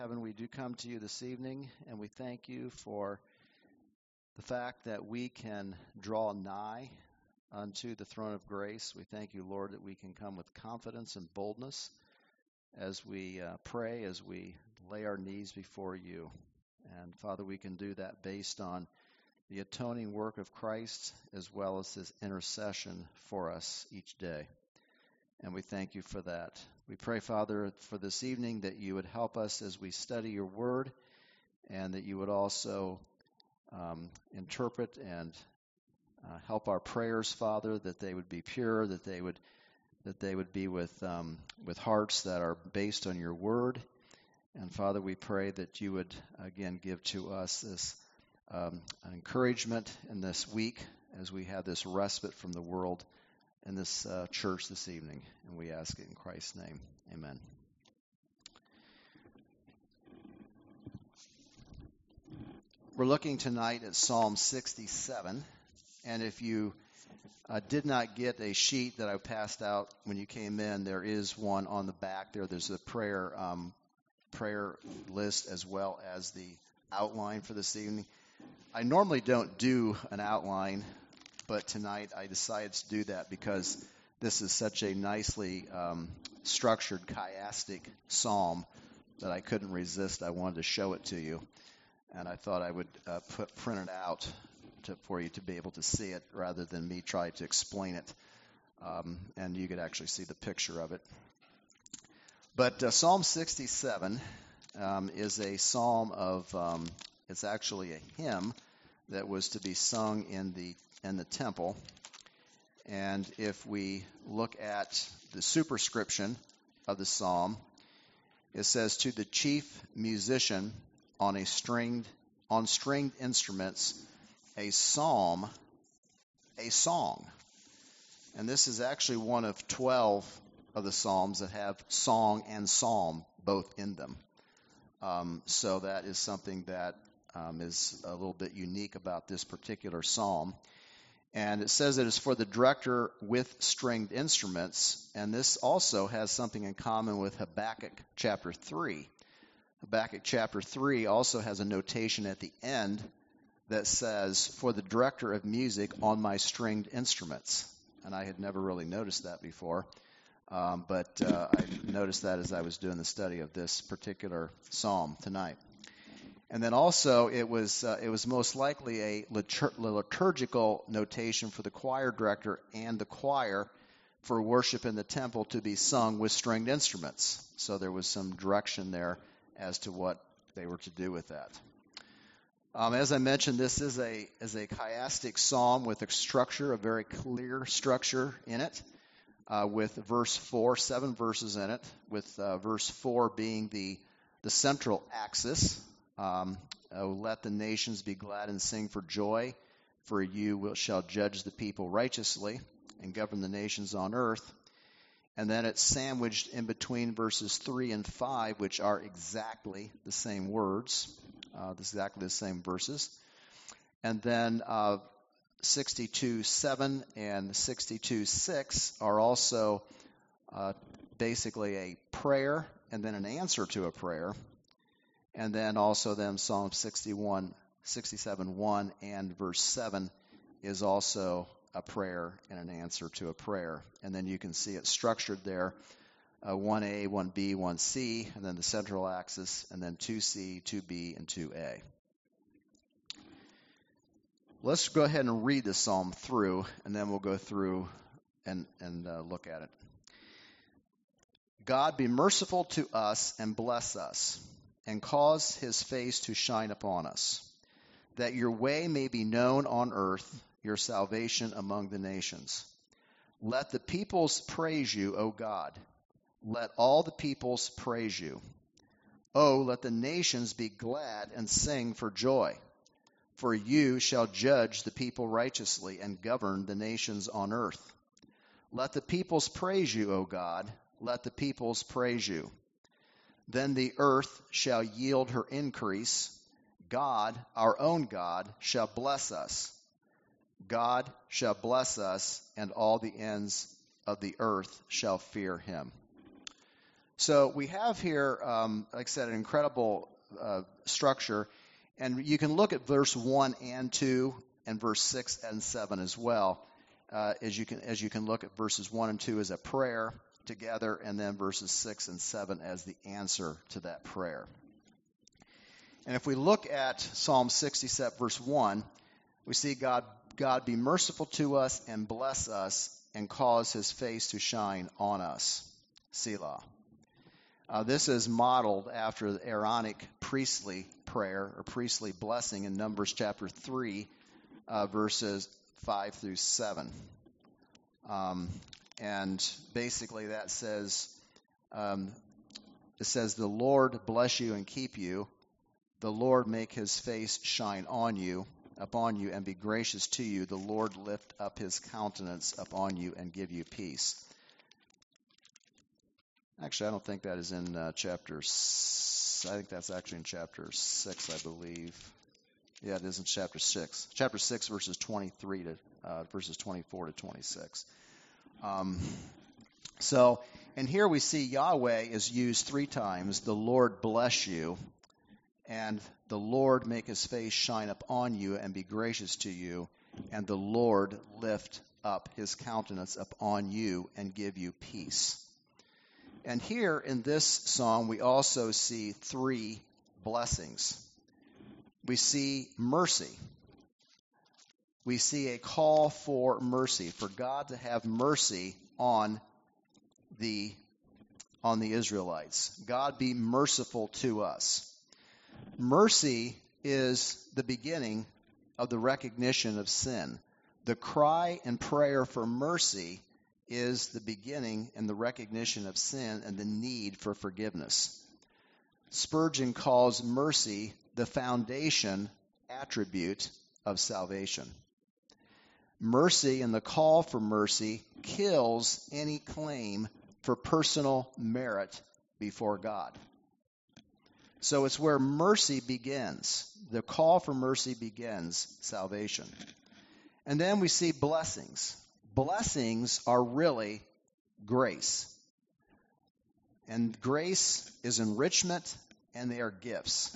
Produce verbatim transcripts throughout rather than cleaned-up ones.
Heaven, we do come to you this evening, and we thank you for the fact that we can draw nigh unto the throne of grace. We thank you, Lord, that we can come with confidence and boldness as we uh, pray, as we lay our knees before you. And Father, we can do that based on the atoning work of Christ as well as his intercession for us each day. And we thank you for that. We pray, Father, for this evening that you would help us as we study your word, and that you would also um, interpret and uh, help our prayers, Father, that they would be pure, that they would that they would be with um, with hearts that are based on your word. And Father, we pray that you would again give to us this um, encouragement in this week as we have this respite from the world in this uh, church this evening, and we ask it in Christ's name. Amen. We're looking tonight at Psalm sixty-seven, and if you uh, did not get a sheet that I passed out when you came in, there is one on the back there. There's a prayer um, prayer list as well as the outline for this evening. I normally don't do an outline, but tonight I decided to do that because this is such a nicely um, structured chiastic psalm that I couldn't resist. I wanted to show it to you, and I thought I would uh, put print it out to, for you to be able to see it rather than me try to explain it, um, and you could actually see the picture of it. But uh, Psalm sixty-seven um, is a psalm of, um, it's actually a hymn that was to be sung in the in the temple. And if we look at the superscription of the psalm, it says, "To the chief musician on a stringed on stringed instruments, a psalm, a song." And this is actually one of twelve of the psalms that have song and psalm both in them. Um, so that is something that um, is a little bit unique about this particular psalm. And it says it is for the director with stringed instruments, and this also has something in common with Habakkuk chapter three. Habakkuk chapter three also has a notation at the end that says, "For the director of music on my stringed instruments." And I had never really noticed that before, um, but uh, I noticed that as I was doing the study of this particular psalm tonight. And then also, it was uh, it was most likely a litur- liturgical notation for the choir director and the choir for worship in the temple to be sung with stringed instruments. So there was some direction there as to what they were to do with that. Um, as I mentioned, this is a is a chiastic psalm with a structure, a very clear structure in it, uh, with verse four, seven verses in it, with uh, verse four being the the central axis. Um, oh, let the nations be glad and sing for joy, for you will, shall judge the people righteously and govern the nations on earth. And then it's sandwiched in between verses three and five, which are exactly the same words, uh, exactly the same verses. And then uh, sixty-two seven and sixty-two six are also uh, basically a prayer and then an answer to a prayer. And then also then Psalm sixty-one, sixty-seven one and verse seven is also a prayer and an answer to a prayer. And then you can see it structured there, uh, one A, one B, one C, and then the central axis, and then two C, two B, and two A. Let's go ahead and read the psalm through, and then we'll go through and, and uh, look at it. God, be merciful to us and bless us, and cause his face to shine upon us, that your way may be known on earth, your salvation among the nations. Let the peoples praise you, O God. Let all the peoples praise you. O let the nations be glad and sing for joy, for you shall judge the people righteously and govern the nations on earth. Let the peoples praise you, O God. Let the peoples praise you. Then the earth shall yield her increase. God, our own God, shall bless us. God shall bless us, and all the ends of the earth shall fear him. So we have here, um, like I said, an incredible uh, structure. And you can look at verse one and two and verse six and seven as well, uh, as you can as you can look at verses one and two as a prayer together, and then verses six and seven as the answer to that prayer. And if we look at Psalm sixty-seven, verse one, we see God, God be merciful to us and bless us and cause his face to shine on us. Selah. Uh, this is modeled after the Aaronic priestly prayer or priestly blessing in Numbers chapter three, uh, verses five through seven. Um, and basically that says, um, it says, the Lord bless you and keep you. The Lord make his face shine on you, upon you, and be gracious to you. The Lord lift up his countenance upon you and give you peace. Actually, I don't think that is in uh, chapter, s- I think that's actually in chapter six, I believe. Yeah, it is in chapter six. Chapter six, verses twenty-three to, uh, verses twenty-four to twenty-six. Um, so, and here we see Yahweh is used three times. The Lord bless you, and the Lord make his face shine upon you and be gracious to you, and the Lord lift up his countenance upon you and give you peace. And here in this psalm, we also see three blessings. We see mercy. We see a call for mercy, for God to have mercy on the, on the Israelites. God be merciful to us. Mercy is the beginning of the recognition of sin. The cry and prayer for mercy is the beginning and the recognition of sin and the need for forgiveness. Spurgeon calls mercy the foundation attribute of salvation. Mercy and the call for mercy kills any claim for personal merit before God. So it's where mercy begins. The call for mercy begins salvation. And then we see blessings. Blessings are really grace. And grace is enrichment, and they are gifts.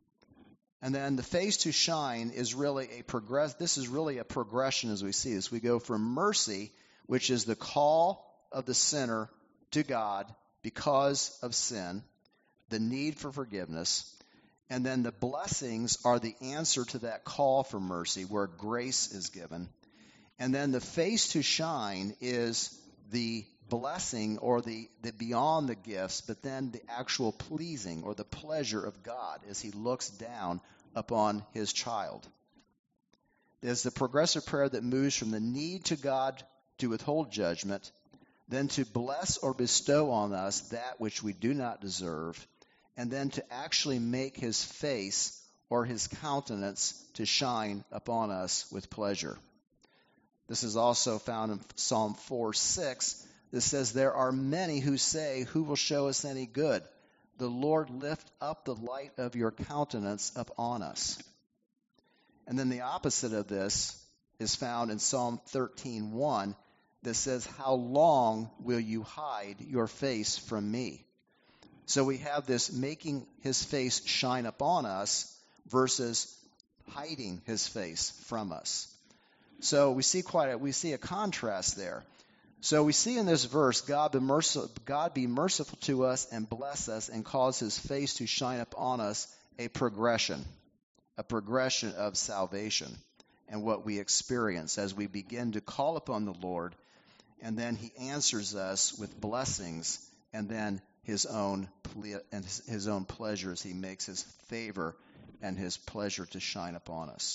And then the face to shine is really a progress. This is really a progression as we see this. We go from mercy, which is the call of the sinner to God because of sin, the need for forgiveness, and then the blessings are the answer to that call for mercy, where grace is given. And then the face to shine is the blessing or the, the beyond the gifts, but then the actual pleasing or the pleasure of God as he looks down upon his child. There's the progressive prayer that moves from the need to God to withhold judgment, then to bless or bestow on us that which we do not deserve, and then to actually make his face or his countenance to shine upon us with pleasure. This is also found in Psalm four six. This says, there are many who say, who will show us any good? The Lord lift up the light of your countenance upon us. And then the opposite of this is found in Psalm thirteen one. That says, how long will you hide your face from me? So we have this making his face shine upon us versus hiding his face from us. So we see quite a, we see a contrast there. So we see in this verse, God be, merciful, God be merciful to us and bless us and cause his face to shine upon us, a progression, a progression of salvation and what we experience as we begin to call upon the Lord, and then he answers us with blessings, and then his own ple- and his, his own pleasures. He makes his favor and his pleasure to shine upon us.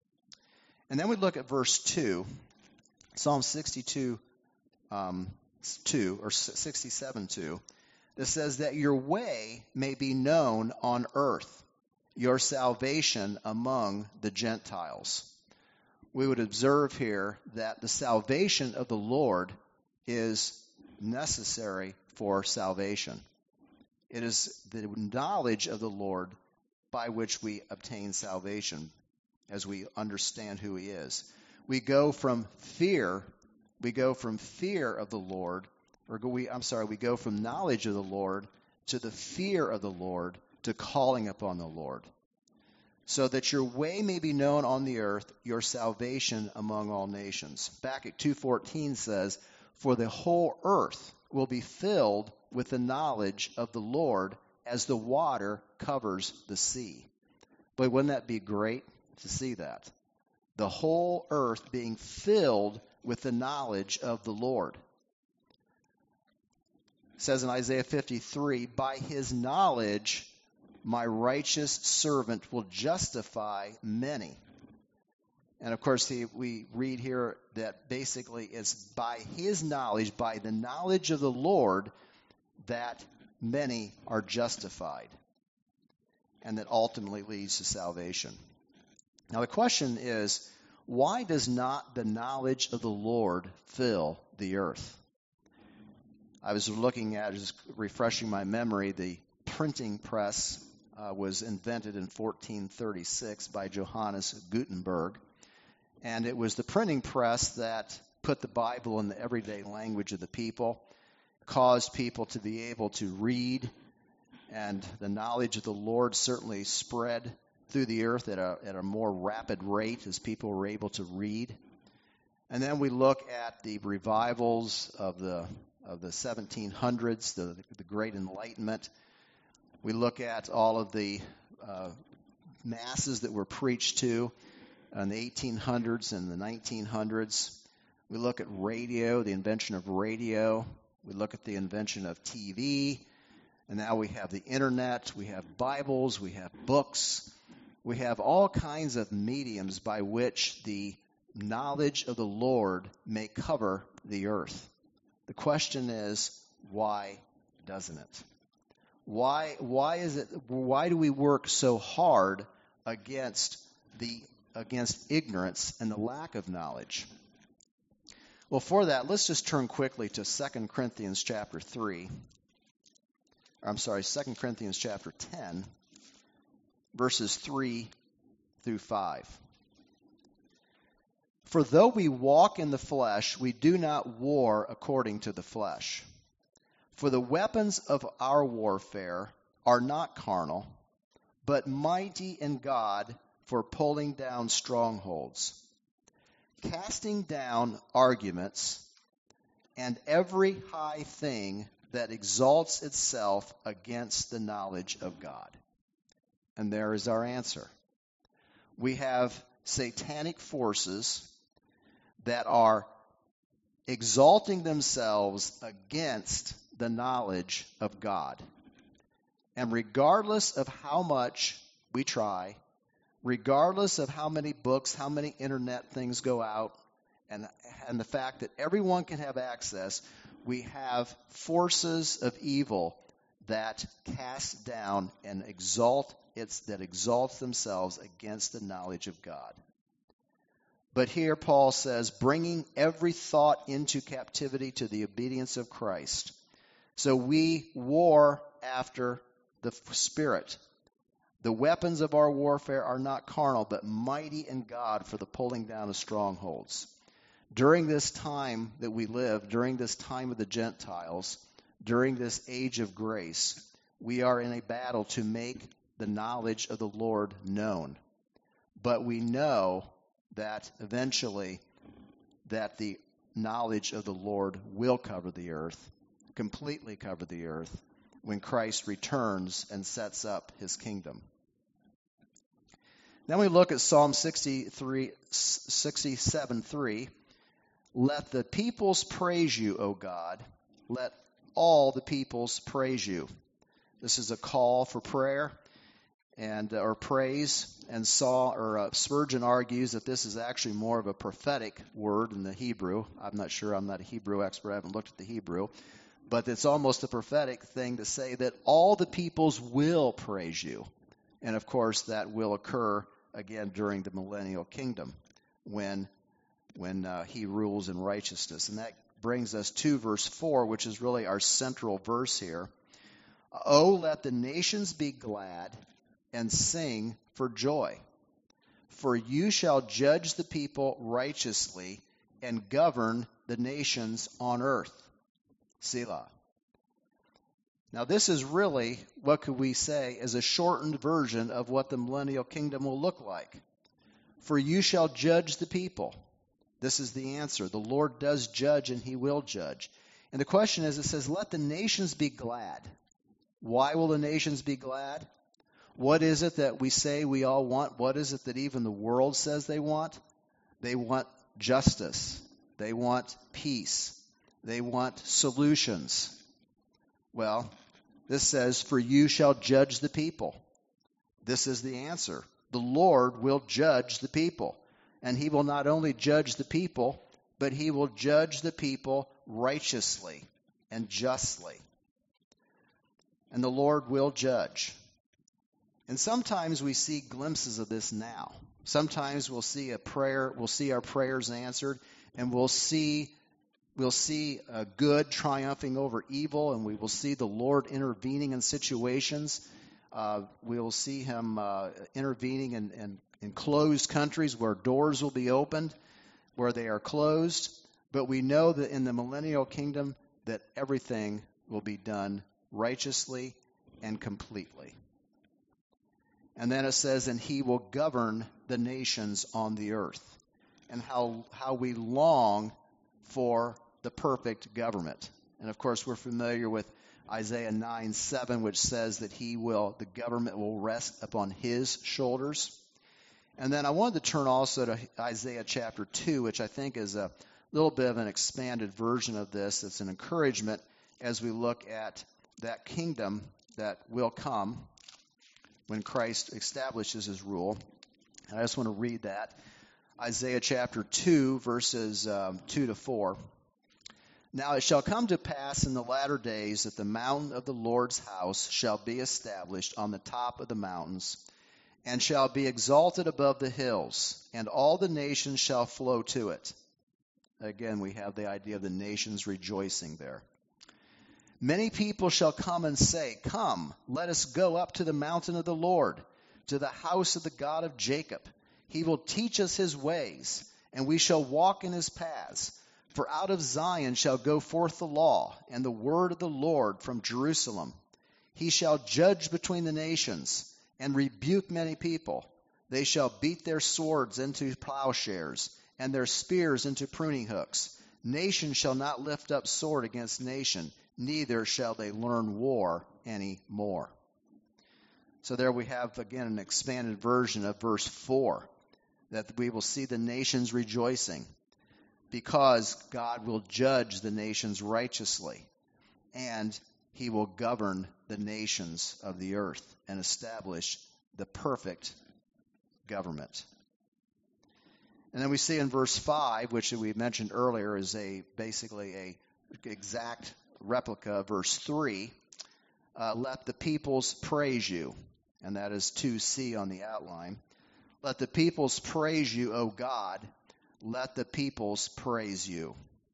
And then we look at verse two, Psalm sixty-two, um, two, or sixty-seven, two. That says that your way may be known on earth, your salvation among the Gentiles. We would observe here that the salvation of the Lord is necessary for salvation. It is the knowledge of the Lord by which we obtain salvation as we understand who he is. We go from fear, we go from fear of the Lord or go, we, I'm sorry, we go from knowledge of the Lord to the fear of the Lord to calling upon the Lord, so that your way may be known on the earth, your salvation among all nations. Habakkuk two fourteen says, for the whole earth will be filled with the knowledge of the Lord as the water covers the sea. Boy, wouldn't that be great to see that? The whole earth being filled with the knowledge of the Lord. It says in Isaiah fifty-three, by his knowledge my righteous servant will justify many. And of course, he, we read here that basically it's by his knowledge, by the knowledge of the Lord, that many are justified, and that ultimately leads to salvation. Now the question is, why does not the knowledge of the Lord fill the earth? I was looking at, just refreshing my memory, the printing press uh, was invented in fourteen thirty-six by Johannes Gutenberg. And it was the printing press that put the Bible in the everyday language of the people, caused people to be able to read, and the knowledge of the Lord certainly spread through the earth at a, at a more rapid rate as people were able to read. And then we look at the revivals of the of the seventeen hundreds, the, the Great Enlightenment. We look at all of the uh, masses that were preached to in the eighteen hundreds and the nineteen hundreds. We look at radio, the invention of radio. We look at the invention of T V. And now we have the internet. We have Bibles. We have books. We have all kinds of mediums by which the knowledge of the Lord may cover the earth. The question is, why doesn't it? Why why is it why do we work so hard against the against ignorance and the lack of knowledge? Well, for that, let's just turn quickly to Second Corinthians chapter three. I'm sorry, Second Corinthians chapter ten, verses three through five. For though we walk in the flesh, we do not war according to the flesh. For the weapons of our warfare are not carnal, but mighty in God for pulling down strongholds, casting down arguments and every high thing that exalts itself against the knowledge of God. And there is our answer. We have satanic forces that are exalting themselves against the knowledge of God. And regardless of how much we try, regardless of how many books, how many internet things go out, and, and the fact that everyone can have access, we have forces of evil that cast down and exalt it's that exalts themselves against the knowledge of God. But here Paul says, bringing every thought into captivity to the obedience of Christ. So we war after the Spirit. The weapons of our warfare are not carnal, but mighty in God for the pulling down of strongholds. During this time that we live, during this time of the Gentiles, during this age of grace, we are in a battle to make the knowledge of the Lord known. But we know that eventually that the knowledge of the Lord will cover the earth, completely cover the earth, when Christ returns and sets up his kingdom. Then we look at Psalm sixty-three, sixty-seven three. Let the peoples praise you, O God. Let all the peoples praise you. This is a call for prayer and or praise. And Saul or uh, Spurgeon argues that this is actually more of a prophetic word in the Hebrew. I'm not sure. I'm not a Hebrew expert. I haven't looked at the Hebrew. But it's almost a prophetic thing to say that all the peoples will praise you. And, of course, that will occur again during the millennial kingdom when, when uh, he rules in righteousness. And that brings us to verse four, which is really our central verse here. Oh, let the nations be glad and sing for joy. For you shall judge the people righteously and govern the nations on earth. Selah. Now, this is really, what could we say, is a shortened version of what the millennial kingdom will look like. For you shall judge the people. This is the answer. The Lord does judge, and he will judge. And the question is, it says, let the nations be glad. Why will the nations be glad? What is it that we say we all want? What is it that even the world says they want? They want justice. They want peace. They want solutions. Well, this says, for you shall judge the people. This is the answer. The Lord will judge the people. And he will not only judge the people, but he will judge the people righteously and justly. And the Lord will judge. And sometimes we see glimpses of this now. Sometimes we'll see a prayer, we'll see our prayers answered, and we'll see we'll see uh, good triumphing over evil, and we will see the Lord intervening in situations. Uh, we will see him uh, intervening in, in, in closed countries where doors will be opened, where they are closed. But we know that in the millennial kingdom that everything will be done righteously and completely. And then it says, and he will govern the nations on the earth. And how how we long for the perfect government. And of course, we're familiar with Isaiah nine seven, which says that he will, the government will rest upon his shoulders. And then I wanted to turn also to Isaiah chapter two, which I think is a little bit of an expanded version of this. It's an encouragement as we look at that kingdom that will come when Christ establishes his rule. And I just want to read that. Isaiah chapter two, verses um, two to four. Now it shall come to pass in the latter days that the mountain of the Lord's house shall be established on the top of the mountains, and shall be exalted above the hills, and all the nations shall flow to it. Again, we have the idea of the nations rejoicing there. Many people shall come and say, come, let us go up to the mountain of the Lord, to the house of the God of Jacob. He will teach us his ways, and we shall walk in his paths. For out of Zion shall go forth the law, and the word of the Lord from Jerusalem. He shall judge between the nations, and rebuke many people. They shall beat their swords into plowshares, and their spears into pruning hooks. Nation shall not lift up sword against nation, neither shall they learn war any more. So there we have, again, an expanded version of verse four, that we will see the nations rejoicing, because God will judge the nations righteously, and he will govern the nations of the earth and establish the perfect government. And then we see in verse five, which we mentioned earlier is a basically a exact replica of verse three, uh, let the peoples praise you. And that is two C on the outline. Let the peoples praise you, O God. Let the peoples praise you.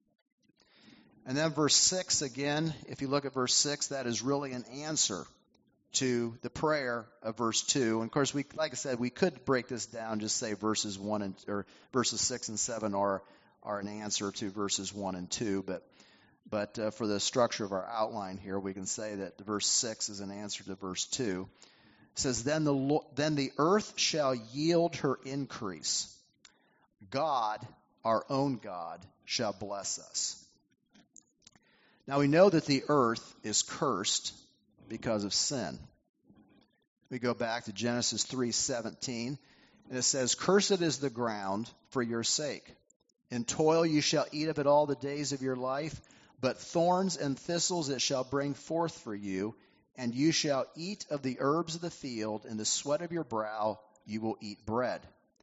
And then verse six again, if you look at verse six, that is really an answer to the prayer of verse two. And of course, we, like I said, we could break this down, just say verses one and or verses six and seven are are an answer to verses one and two. But but uh, for the structure of our outline here, we can say that verse six is an answer to verse two. It says, then the then the earth shall yield her increase. God, our own God, shall bless us. Now we know that the earth is cursed because of sin. We go back to Genesis three seventeen, and it says, cursed is the ground for your sake. In toil you shall eat of it all the days of your life, but thorns and thistles it shall bring forth for you, and you shall eat of the herbs of the field, in the sweat of your brow you will eat bread.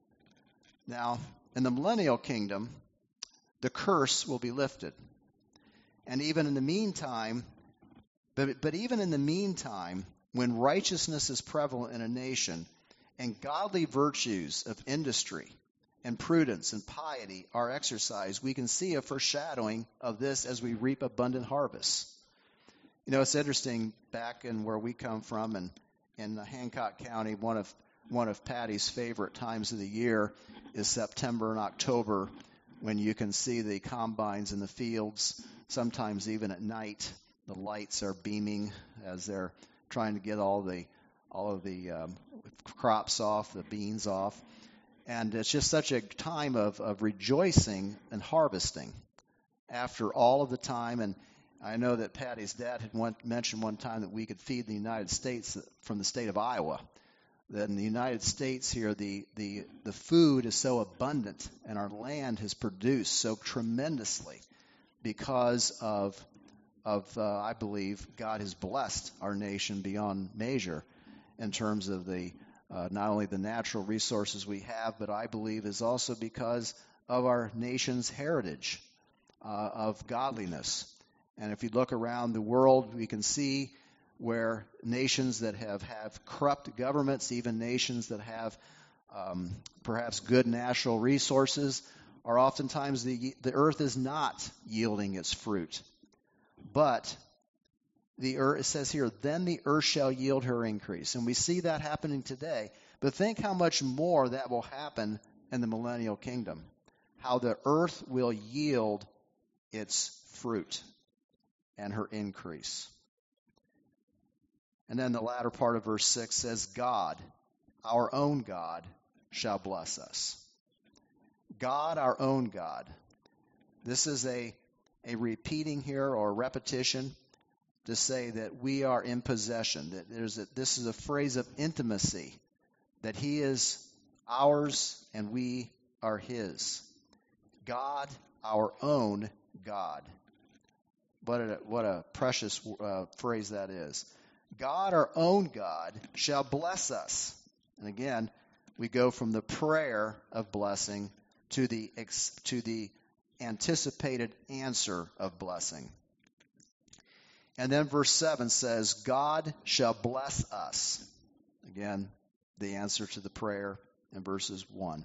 Now, in the millennial kingdom, the curse will be lifted. And even in the meantime, but, but even in the meantime, when righteousness is prevalent in a nation, and godly virtues of industry and prudence and piety are exercised, we can see a foreshadowing of this as we reap abundant harvests. You know, it's interesting, back in where we come from, and in Hancock County, one of one of Patty's favorite times of the year is September and October, when you can see the combines in the fields, sometimes even at night, the lights are beaming as they're trying to get all the all of the um, crops off, the beans off. And it's just such a time of, of rejoicing and harvesting after all of the time. And I know that Patty's dad had one, mentioned one time that we could feed the United States from the state of Iowa. That in the United States here, the, the, the food is so abundant and our land has produced so tremendously because of, of uh, I believe, God has blessed our nation beyond measure in terms of the uh, not only the natural resources we have, but I believe is also because of our nation's heritage uh, of godliness. And if you look around the world, we can see where nations that have, have corrupt governments, even nations that have um, perhaps good natural resources, are oftentimes the, the earth is not yielding its fruit. But the earth, it says here, then the earth shall yield her increase. And we see that happening today. But think how much more that will happen in the millennial kingdom. How the earth will yield its fruit and her increase. And then the latter part of verse six says, God, our own God, shall bless us. God, our own God. This is a, a repeating here or repetition to say that we are in possession. That there's a, this is a phrase of intimacy, that he is ours and we are his. God, our own God. What a, what a precious uh, phrase that is. God, our own God, shall bless us. And again, we go from the prayer of blessing to the to the anticipated answer of blessing. And then verse seven says, God shall bless us. Again, the answer to the prayer in verses one.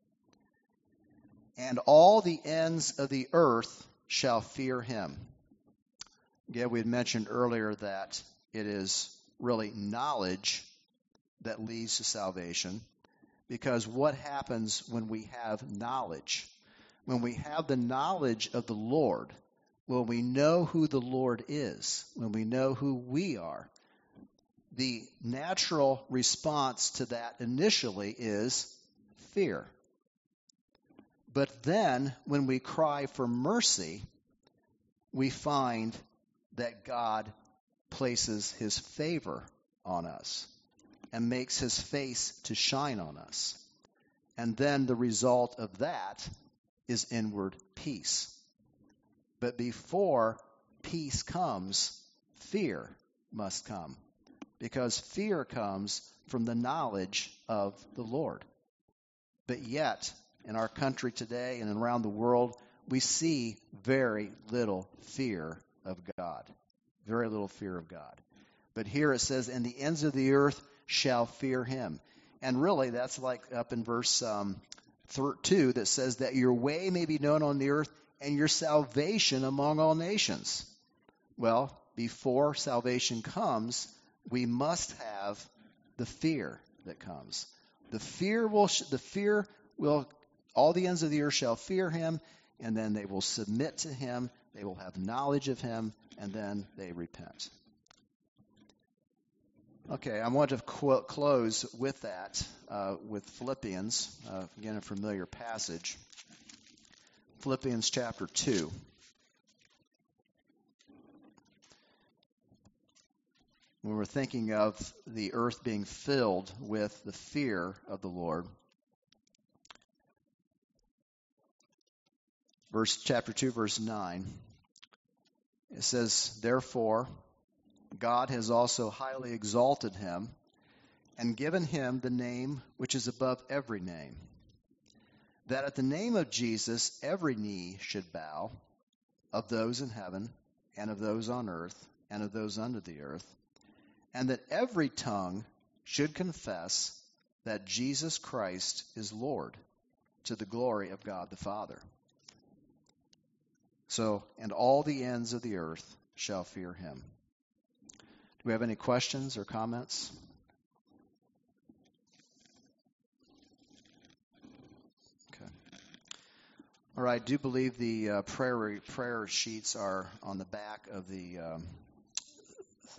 And all the ends of the earth shall fear him. Again, we had mentioned earlier that it is really knowledge that leads to salvation. Because what happens when we have knowledge? When we have the knowledge of the Lord, when we know who the Lord is, when we know who we are, the natural response to that initially is fear. But then, when we cry for mercy, we find that God places his favor on us and makes his face to shine on us. And then the result of that is inward peace. But before peace comes, fear must come. Because fear comes from the knowledge of the Lord. But yet, in our country today and around the world, we see very little fear of God. Very little fear of God. But here it says, and the ends of the earth shall fear him. And really, that's like up in verse um, two that says that your way may be known on the earth and your salvation among all nations. Well, before salvation comes, we must have the fear that comes. The fear will, the fear will, all the ends of the earth shall fear him, and then they will submit to him, they will have knowledge of him, and then they repent. Okay, I want to qu- close with that, uh, with Philippians, uh, again a familiar passage. Philippians chapter two. When we're thinking of the earth being filled with the fear of the Lord. Verse chapter two, verse nine. It says, therefore, God has also highly exalted him and given him the name which is above every name, that at the name of Jesus every knee should bow, of those in heaven and of those on earth and of those under the earth, and that every tongue should confess that Jesus Christ is Lord, to the glory of God the Father. So, and all the ends of the earth shall fear him. Do we have any questions or comments? Okay. Or I do believe the uh, prayer prayer sheets are on the back of the um,